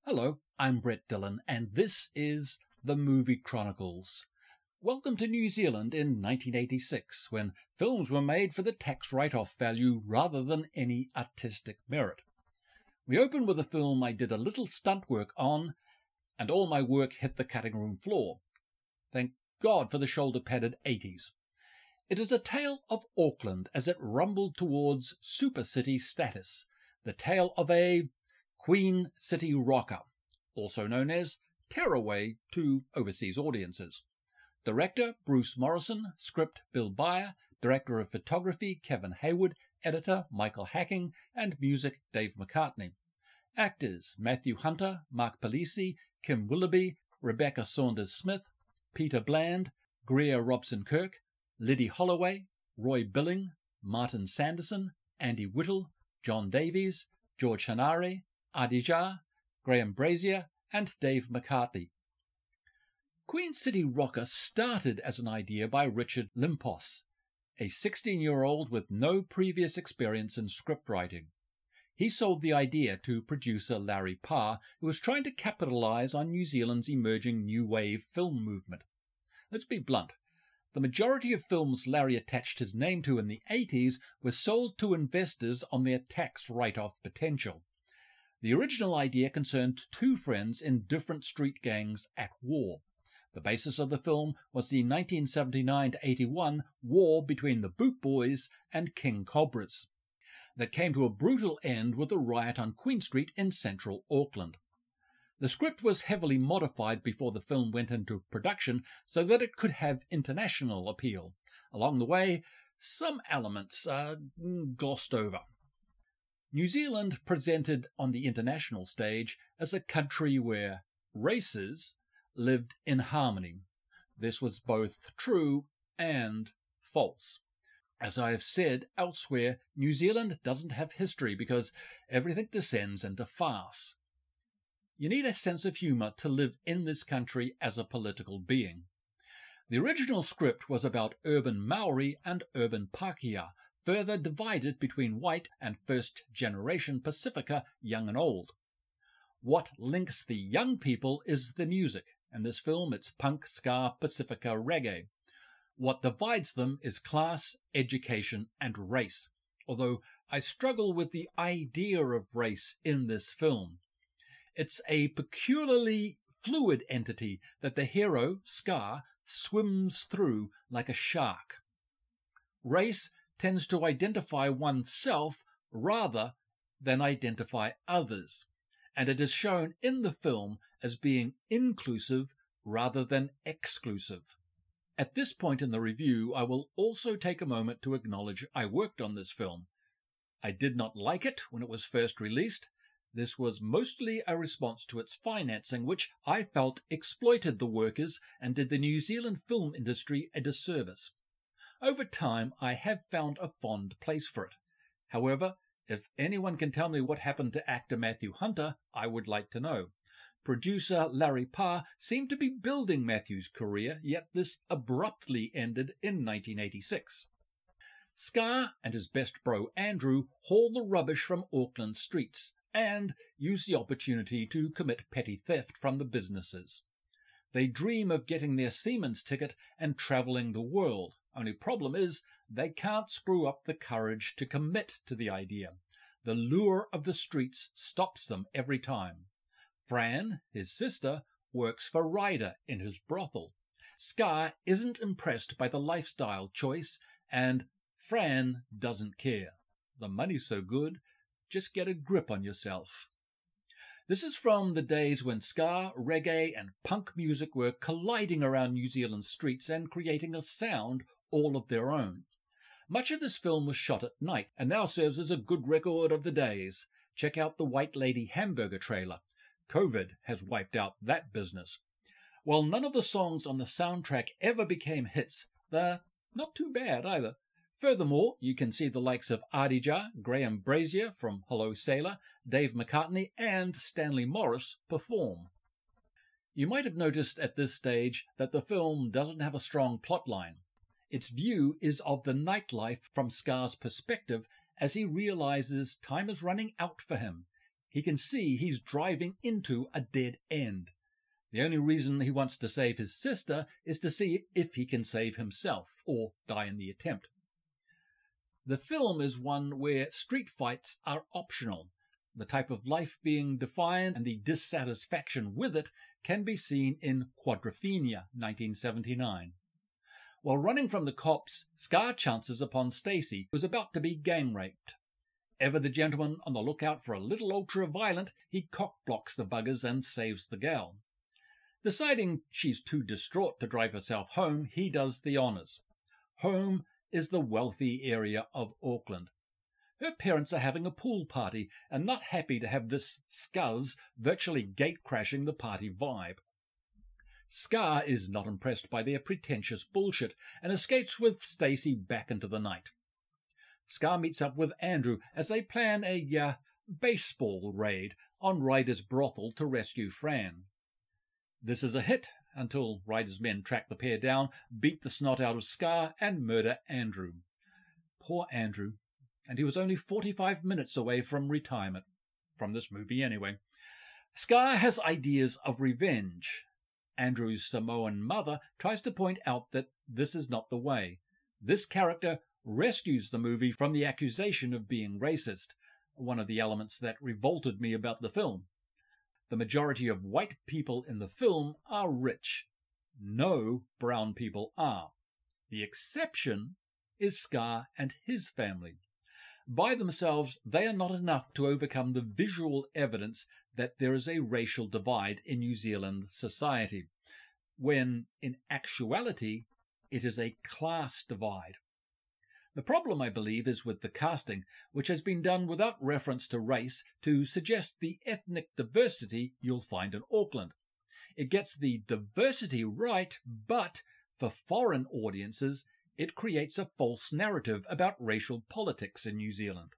Hello, I'm Brett Dillon, and this is The Movie Chronicles. Welcome to New Zealand in 1986, when films were made for the tax write-off value rather than any artistic merit. We open with a film I did a little stunt work on, and all my work hit the cutting room floor. Thank God for the shoulder-padded 80s. It is a tale of Auckland as it rumbled towards super city status, the tale of a Queen City rocker, also known as Tearaway to overseas audiences. Director Bruce Morrison, script Bill Byer, director of photography Kevin Hayward, editor Michael Hacking, and music Dave McCartney. Actors Matthew Hunter, Mark Polisi, Kim Willoughby, Rebecca Saunders-Smith, Peter Bland, Greer Robson-Kirk, Liddy Holloway, Roy Billing, Martin Sanderson, Andy Whittle, John Davies, George Hanare, Adija, Graham Brazier, and Dave McCartney. Queen City Rocker started as an idea by Richard Limpos, a 16-year-old with no previous experience in scriptwriting. He sold the idea to producer Larry Parr, who was trying to capitalize on New Zealand's emerging new wave film movement. Let's be blunt. The majority of films Larry attached his name to in the 80s were sold to investors on their tax write-off potential. The original idea concerned two friends in different street gangs at war. The basis of the film was the 1979-81 war between the Boot Boys and King Cobras that came to a brutal end with a riot on Queen Street in central Auckland. The script was heavily modified before the film went into production so that it could have international appeal. Along the way, some elements are glossed over. New Zealand presented on the international stage as a country where races lived in harmony. This was both true and false. As I have said elsewhere, New Zealand doesn't have history because everything descends into farce. You need a sense of humour to live in this country as a political being. The original script was about urban Maori and urban Pākehā, further divided between white and first-generation Pacifica, young and old. What links the young people is the music. In this film, it's punk, ska, Pacifica, reggae. What divides them is class, education, and race, although I struggle with the idea of race in this film. It's a peculiarly fluid entity that the hero, Scar, swims through like a shark. Race tends to identify oneself rather than identify others, and it is shown in the film as being inclusive rather than exclusive. At this point in the review, I will also take a moment to acknowledge I worked on this film. I did not like it when it was first released. This was mostly a response to its financing, which I felt exploited the workers and did the New Zealand film industry a disservice. Over time, I have found a fond place for it. However, if anyone can tell me what happened to actor Matthew Hunter, I would like to know. Producer Larry Parr seemed to be building Matthew's career, yet this abruptly ended in 1986. Scar and his best bro Andrew haul the rubbish from Auckland streets and use the opportunity to commit petty theft from the businesses. They dream of getting their seaman's ticket and travelling the world. Only problem is they can't screw up the courage to commit to the idea. The lure of the streets stops them every time. Fran, his sister, works for Ryder in his brothel. Scar isn't impressed by the lifestyle choice, and Fran doesn't care. The money's so good, just get a grip on yourself. This is from the days when ska, reggae and punk music were colliding around New Zealand's streets and creating a sound all of their own. Much of this film was shot at night and now serves as a good record of the days. Check out the White Lady Hamburger trailer. COVID has wiped out that business. While none of the songs on the soundtrack ever became hits, they're not too bad either. Furthermore, you can see the likes of Adija, Graham Brazier from Hello Sailor, Dave McCartney and Stanley Morris perform. You might have noticed at this stage that the film doesn't have a strong plotline. Its view is of the nightlife from Scar's perspective as he realizes time is running out for him. he can see he's driving into a dead end. The only reason he wants to save his sister is to see if he can save himself, or die in the attempt. The film is one where street fights are optional. The type of life being defined and the dissatisfaction with it can be seen in Quadrophenia, 1979. While running from the cops, Scar chances upon Stacy, who is about to be gang raped. Ever the gentleman on the lookout for a little ultra-violent, he cock-blocks the buggers and saves the gal. Deciding she's too distraught to drive herself home, he does the honours. Home is the wealthy area of Auckland. Her parents are having a pool party and not happy to have this scuzz virtually gate-crashing the party vibe. Scar is not impressed by their pretentious bullshit and escapes with Stacy back into the night. Scar meets up with Andrew as they plan a baseball raid on Ryder's brothel to rescue Fran. This is a hit until Ryder's men track the pair down, beat the snot out of Scar and murder Andrew. Poor Andrew. And he was only 45 minutes away from retirement. From this movie, anyway. Scar has ideas of revenge. Andrew's Samoan mother tries to point out that this is not the way. This character rescues the movie from the accusation of being racist, one of the elements that revolted me about the film. The majority of white people in the film are rich. No brown people are. The exception is Scar and his family. By themselves, they are not enough to overcome the visual evidence that there is a racial divide in New Zealand society, when, in actuality, it is a class divide. The problem, I believe, is with the casting, which has been done without reference to race to suggest the ethnic diversity you'll find in Auckland. It gets the diversity right, but for foreign audiences, it creates a false narrative about racial politics in New Zealand.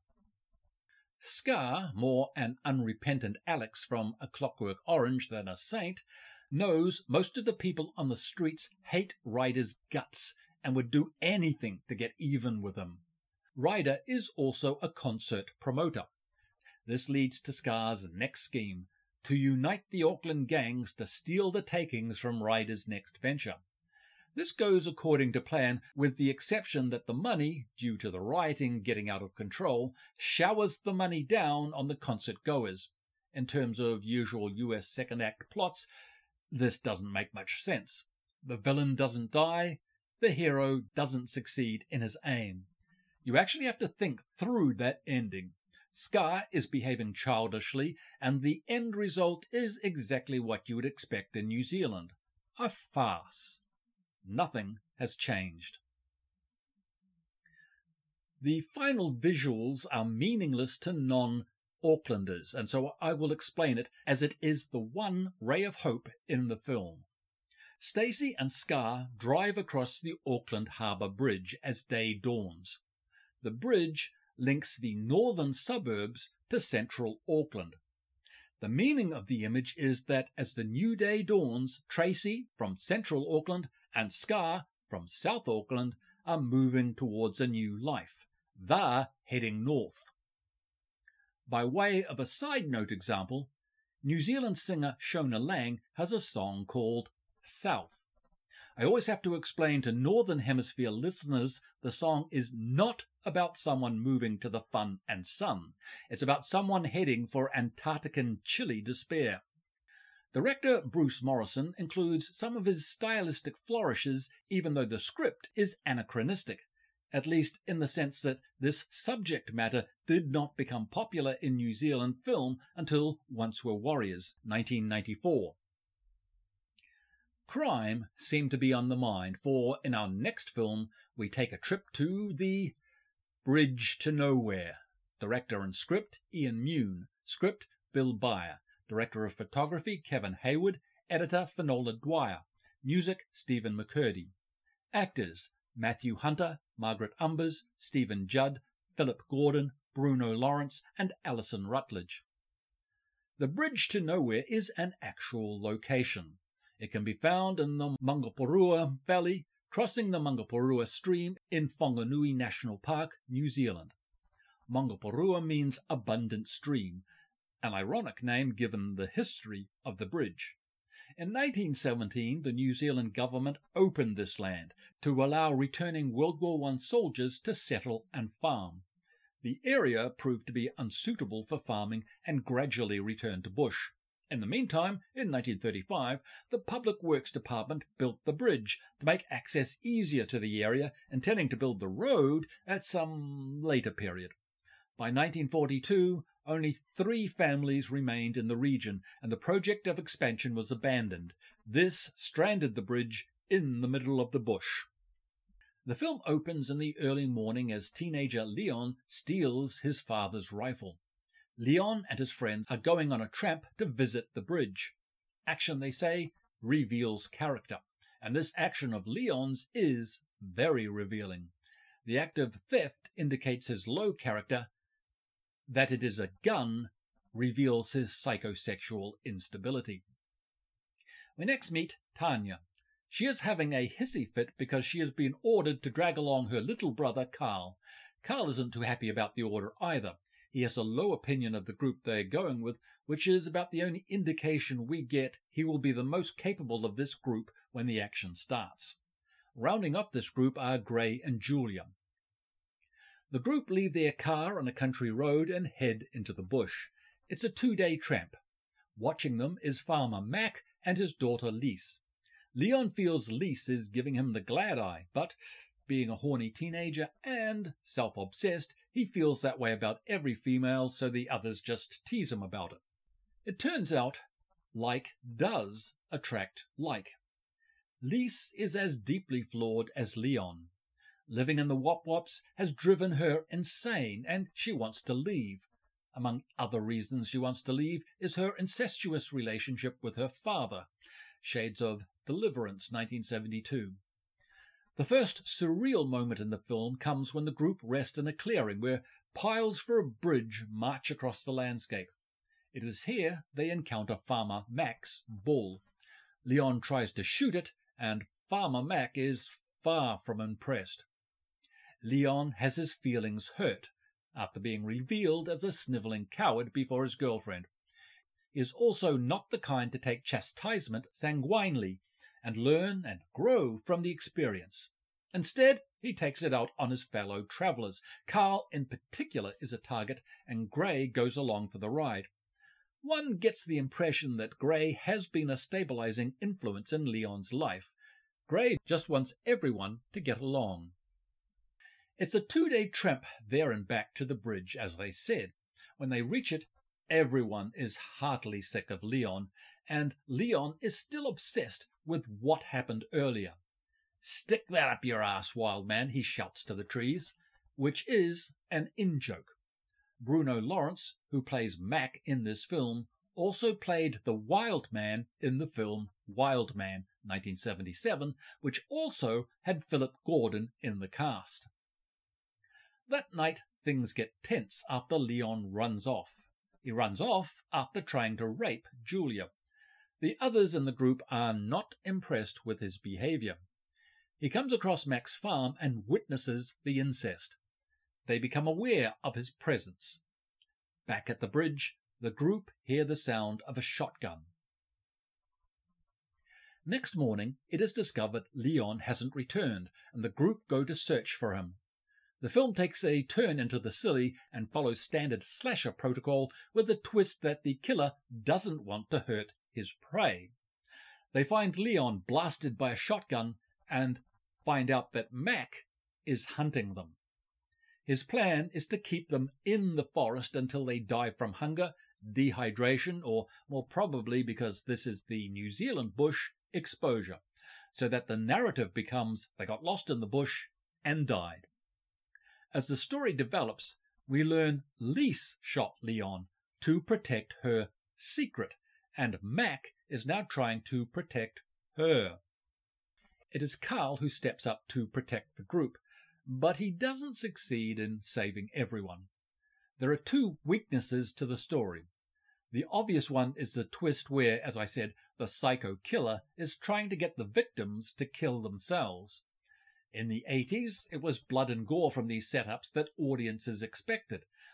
Scar, more an unrepentant Alex from A Clockwork Orange than a saint, knows most of the people on the streets hate Ryder's guts and would do anything to get even with him. Ryder is also a concert promoter. This leads to Scar's next scheme, to unite the Auckland gangs to steal the takings from Ryder's next venture. This goes according to plan, with the exception that the money, due to the rioting getting out of control, showers the money down on the concert goers. In terms of usual US second act plots, this doesn't make much sense. The villain doesn't die, the hero doesn't succeed in his aim. You actually have to think through that ending. Scar is behaving childishly, and the end result is exactly what you would expect in New Zealand. A farce. Nothing has changed. The final visuals are meaningless to non-Aucklanders, and so I will explain it as it is the one ray of hope in the film. Stacy and Scar drive across the Auckland Harbour Bridge as day dawns. The bridge links the northern suburbs to central Auckland. The meaning of the image is that as the new day dawns, Tracy from central Auckland and Scar from South Auckland are moving towards a new life. They're heading north. By way of a side note example, New Zealand singer Shona Lang has a song called South. I always have to explain to Northern Hemisphere listeners the song is not about someone moving to the fun and sun. It's about someone heading for Antarctican chilly despair. Director Bruce Morrison includes some of his stylistic flourishes even though the script is anachronistic, at least in the sense that this subject matter did not become popular in New Zealand film until Once Were Warriors, 1994. Crime seemed to be on the mind, for in our next film we take a trip to the Bridge to Nowhere. Director and script Ian Mune, script Bill Byer, director of photography Kevin Hayward, editor Finola Dwyer, music Stephen McCurdy. Actors Matthew Hunter, Margaret Umbers, Stephen Judd, Philip Gordon, Bruno Lawrence and Alison Rutledge. The Bridge to Nowhere is an actual location. It can be found in the Mangaporua Valley, crossing the Mangaporua stream in Whanganui National Park, New Zealand. Mangaporua means abundant stream, an ironic name given the history of the bridge. In 1917, the New Zealand government opened this land to allow returning World War I soldiers to settle and farm. The area proved to be unsuitable for farming and gradually returned to bush. In the meantime, in 1935, the Public Works Department built the bridge to make access easier to the area, intending to build the road at some later period. By 1942, only 3 families remained in the region, and the project of expansion was abandoned. This stranded the bridge in the middle of the bush. The film opens in the early morning as teenager Leon steals his father's rifle. Leon and his friends are going on a tramp to visit the bridge. Action, they say, reveals character, and this action of Leon's is very revealing. The act of theft indicates his low character. That it is a gun reveals his psychosexual instability. We next meet Tanya. She is having a hissy fit because she has been ordered to drag along her little brother Carl. Carl isn't too happy about the order either. He has a low opinion of the group they are going with, which is about the only indication we get he will be the most capable of this group when the action starts. Rounding up this group are Gray and Julia. The group leave their car on a country road and head into the bush. It's a 2-day tramp. Watching them is farmer Mac and his daughter Lise. Leon feels Lise is giving him the glad eye, but being a horny teenager and self-obsessed, he feels that way about every female, so the others just tease him about it. It turns out like does attract like. Lise is as deeply flawed as Leon. Living in the Wop Wops has driven her insane, and she wants to leave. Among other reasons she wants to leave is her incestuous relationship with her father. Shades of Deliverance, 1972. The first surreal moment in the film comes when the group rest in a clearing where piles for a bridge march across the landscape. It is here they encounter Farmer Mac's bull. Leon tries to shoot it, and Farmer Mac is far from impressed. Leon has his feelings hurt after being revealed as a snivelling coward before his girlfriend. He is also not the kind to take chastisement sanguinely and learn and grow from the experience. Instead, he takes it out on his fellow travellers. Carl, in particular, is a target, and Gray goes along for the ride. One gets the impression that Gray has been a stabilizing influence in Leon's life. Gray just wants everyone to get along. It's a 2-day tramp there and back to the bridge, as they said. When they reach it, everyone is heartily sick of Leon, and Leon is still obsessed with what happened earlier. "Stick that up your ass, wild man," he shouts to the trees, which is an in-joke. Bruno Lawrence, who plays Mac in this film, also played the Wild Man in the film Wild Man, 1977, which also had Philip Gordon in the cast. That night, things get tense after Leon runs off. He runs off after trying to rape Julia. The others in the group are not impressed with his behavior. He comes across Mac's farm and witnesses the incest. They become aware of his presence. Back at the bridge, the group hear the sound of a shotgun. Next morning, it is discovered Leon hasn't returned, and the group go to search for him. The film takes a turn into the silly and follows standard slasher protocol with the twist that the killer doesn't want to hurt his prey. They find Leon blasted by a shotgun and find out that Mac is hunting them. His plan is to keep them in the forest until they die from hunger, dehydration, or more probably, because this is the New Zealand bush, exposure, so that the narrative becomes they got lost in the bush and died. As the story develops, we learn Lise shot Leon to protect her secret, and Mac is now trying to protect her. It is Carl who steps up to protect the group, but he doesn't succeed in saving everyone. There are 2 weaknesses to the story. The obvious one is the twist where, as I said, the psycho killer is trying to get the victims to kill themselves. In the 80s, it was blood and gore from these setups that audiences expected.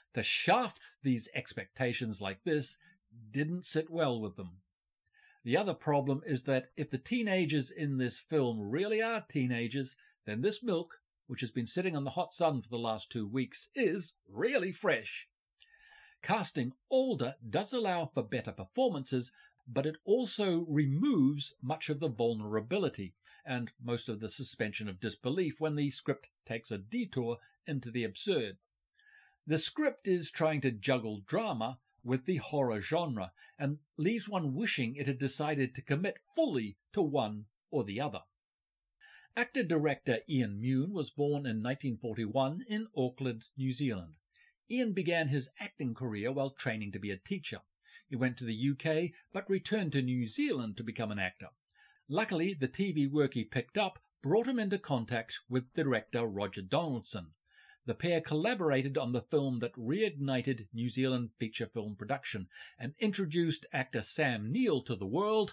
To shaft these expectations like this didn't sit well with them. The other problem is that if the teenagers in this film really are teenagers, then this milk, which has been sitting in the hot sun for the last 2 weeks, is really fresh. Casting older does allow for better performances, but it also removes much of the vulnerability and most of the suspension of disbelief when the script takes a detour into the absurd. The script is trying to juggle drama with the horror genre and leaves one wishing it had decided to commit fully to one or the other. Actor-director Ian Mune was born in 1941 in Auckland, New Zealand. Ian began his acting career while training to be a teacher. He went to the UK but returned to New Zealand to become an actor. Luckily, the TV work he picked up brought him into contact with director Roger Donaldson. The pair collaborated on the film that reignited New Zealand feature film production and introduced actor Sam Neill to the world,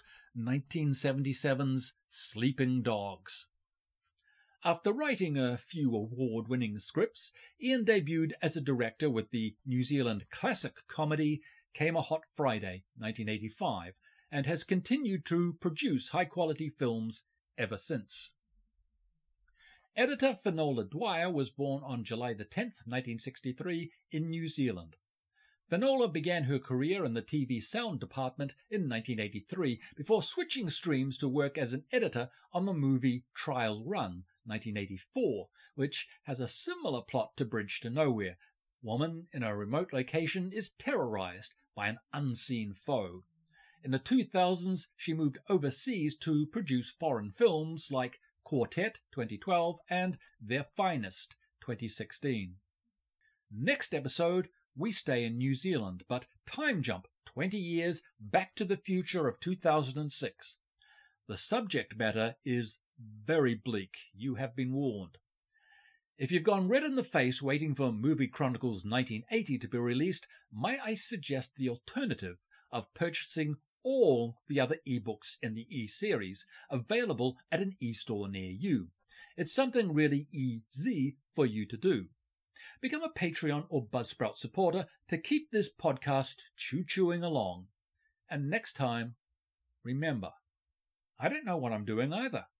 1977's Sleeping Dogs. After writing a few award-winning scripts, Ian debuted as a director with the New Zealand classic comedy Came a Hot Friday, 1985, and has continued to produce high-quality films ever since. Editor Finola Dwyer was born on July 10, 1963, in New Zealand. Finola began her career in the TV sound department in 1983 before switching streams to work as an editor on the movie Trial Run, 1984, which has a similar plot to Bridge to Nowhere. Woman in a remote location is terrorized by an unseen foe. In the 2000s, she moved overseas to produce foreign films like Quartet, 2012, and Their Finest, 2016. Next episode, we stay in New Zealand, but time jump 20 years back to the future of 2006. The subject matter is very bleak. You have been warned. If you've gone red in the face waiting for Movie Chronicles 1980 to be released, might I suggest the alternative of purchasing all the other ebooks in the e-series available at an e-store near you. It's something really easy for you to do. Become a Patreon or Buzzsprout supporter to keep this podcast chewing along. And next time, remember, I don't know what I'm doing either.